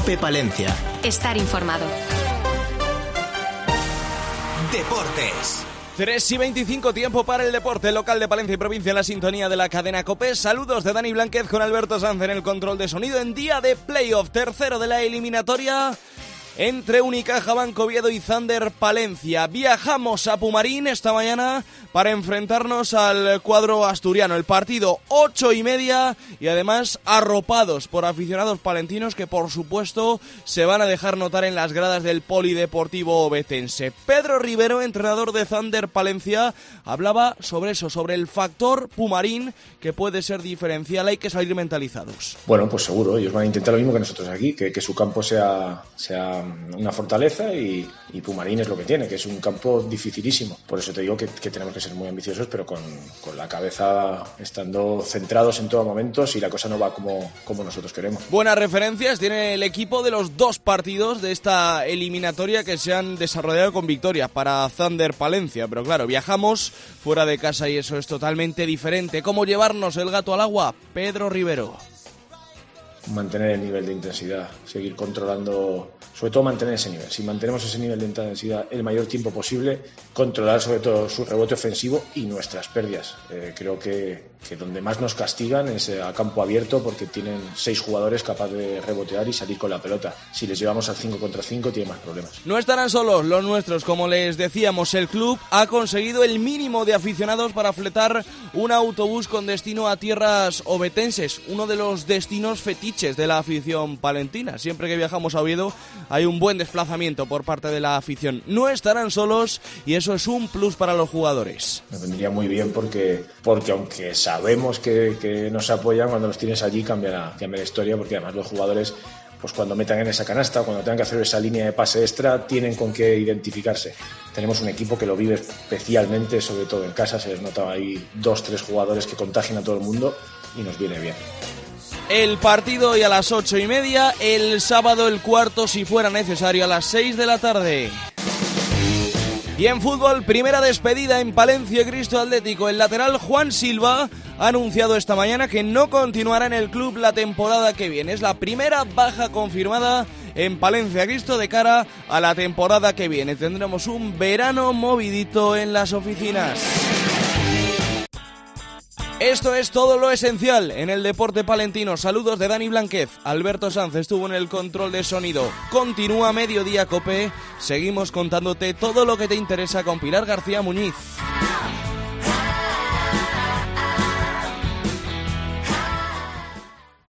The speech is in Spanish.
Cope Palencia. Estar informado. Deportes. 3:25, tiempo para el deporte local de Palencia y provincia en la sintonía de la cadena COPE. Saludos de Dani Blanquez con Alberto Sanz en el control de sonido en día de playoff, tercero de la eliminatoria entre Unicaja Banco Oviedo y Thunder Palencia. Viajamos a Pumarín esta mañana para enfrentarnos al cuadro asturiano. El partido 8:30 y además arropados por aficionados palentinos que por supuesto se van a dejar notar en las gradas del Polideportivo Ovetense. Pedro Rivero, entrenador de Thunder Palencia, hablaba sobre eso, sobre el factor Pumarín que puede ser diferencial. Hay que salir mentalizados. Bueno, pues seguro, ellos van a intentar lo mismo que nosotros aquí, que su campo sea una fortaleza y Pumarín es lo que tiene, que es un campo dificilísimo. Por eso te digo que tenemos que ser muy ambiciosos, pero con la cabeza estando centrados en todo momento, si la cosa no va como nosotros queremos. Buenas referencias tiene el equipo de los dos partidos de esta eliminatoria que se han desarrollado con victorias para Thunder Palencia, pero claro, viajamos fuera de casa y eso es totalmente diferente. ¿Cómo llevarnos el gato al agua? Pedro Rivero. Mantener el nivel de intensidad, seguir controlando, sobre todo mantener ese nivel. Si mantenemos ese nivel de intensidad el mayor tiempo posible, controlar sobre todo su rebote ofensivo y nuestras pérdidas. Creo que donde más nos castigan es a campo abierto, porque tienen 6 jugadores capaces de rebotear y salir con la pelota. Si les llevamos al 5 contra 5 tienen más problemas. No estarán solos los nuestros, como les decíamos. El club ha conseguido el mínimo de aficionados para fletar un autobús con destino a tierras ovetenses, uno de los destinos fetiches de la afición palentina. Siempre que viajamos a Oviedo hay un buen desplazamiento por parte de la afición. No estarán solos y eso es un plus para los jugadores. Me vendría muy bien porque aunque sabemos que nos apoyan, cuando los tienes allí cambia la historia, porque además los jugadores, pues cuando metan en esa canasta, cuando tengan que hacer esa línea de pase extra, tienen con qué identificarse. Tenemos un equipo que lo vive especialmente, sobre todo en casa. Se les nota ahí 2-3 jugadores que contagian a todo el mundo y nos viene bien. El partido hoy a las 8:30, el sábado el cuarto si fuera necesario a las 6 de la tarde. Y en fútbol, primera despedida en Palencia Cristo Atlético. El lateral Juan Silva ha anunciado esta mañana que no continuará en el club la temporada que viene. Es la primera baja confirmada en Palencia Cristo de cara a la temporada que viene. Tendremos un verano movidito en las oficinas. Esto es todo lo esencial en el deporte palentino. Saludos de Dani Blanquez. Alberto Sanz estuvo en el control de sonido. Continúa Mediodía Cope. Seguimos contándote todo lo que te interesa con Pilar García Muñiz.